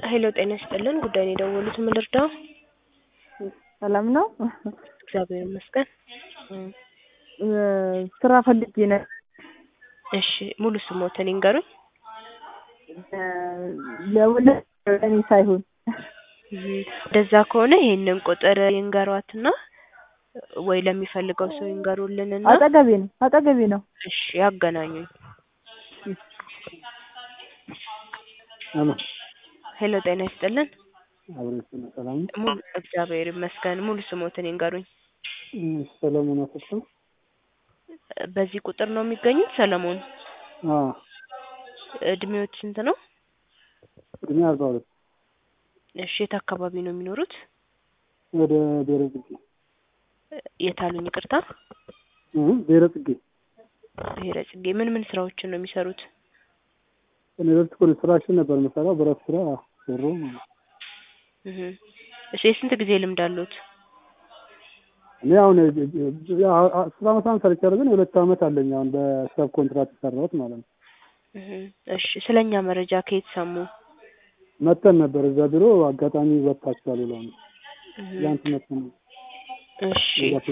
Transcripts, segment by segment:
ሄሎ ጤና ይስጥልን ጉዳይ ነው የደወሉት ምን ልርዳው? ሰላም ነው? እግዚአብሔር ይመስገን። ስራ ፈልጌ ነው። እሺ ሙሉ ስሞትን ይንገሩኝ። ለኔ ሳይሆን እንደዛ ከሆነ ይሄንን ቁጥር ይንገሯትና ወይ ለሚፈልገው ሰው ይንገሩልንና አጠገቤ ነው። እሺ ያገናኙኝ። ሄሎ ጤና ይስጥልን። አብረን ሰላም ሙሉ እግዚአብሔር ይመስገን። ሙሉ ስሞትን ይንገሩኝ። ሰለሞን አሰፋ። በዚህ ቁጥር ነው የሚገኙት ሰለሞን? አዎ። እድሜዎት ስንት ነው? እድሜ 42። እሺ የት አካባቢ ነው የሚኖሩት? ወደ ብሔረጽጌ። የት አሉኝ ይቅርታ? ብሔረጽጌ። ብሔረጽጌ ምን ስራዎችን ነው የሚሰሩት? እኔ ኮንስትራክሽን ነበር የምሰራው ብረት ስራ ሰሩ ማለት ነው። እሺ የስንት ጊዜ ልምድ አሉት? እኔ አሁን 10 አመት ሰርቻለሁ ግን 2 አመት አለኝ አሁን በሰብ ኮንትራክት ሰራሁት ማለት ነው። እሺ ስለኛ መረጃ ከየት ሰሙ? መተን ነበር እዛ ቢሮ አጋጣሚ ወጣቻለሁ ብለው ነው። ያንተ መተን ነው። እሺ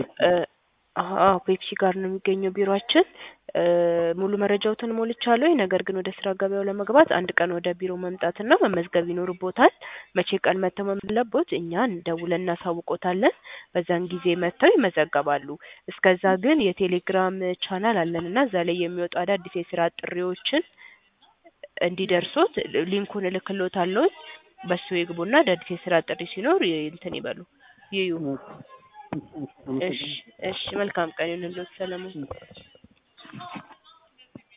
ፔፕሲ ጋር ነው የሚገኘው ቢሮአችን። ሙሉ መረጃዎትን ሞልቻለሁ። ነገር ግን ወደ ስራ ገበያው ለመግባት አንድ ቀን ወደ ቢሮ መምጣትና መመዝገብ ይኖርቦታል። መቼ ቀን መተው መምለቦት እኛን ደውለን እናሳውቆታለን። በዛን ጊዜ መተው ይመዘገባሉ። እስከዛ ግን የቴሌግራም ቻናል አለንና እዛ ላይ የሚወጡ አዳዲስ የስራ ጥሪዎችን እንዲደርሱት ሊንኩን እልክልዎታለሁ። በሱ ይግቡና አዳዲስ የስራ ጥሪ ሲኖር እንትን ይበሉ ይዩ። እሺ መልካም ቀን ይሁንልዎት ሰለሞን።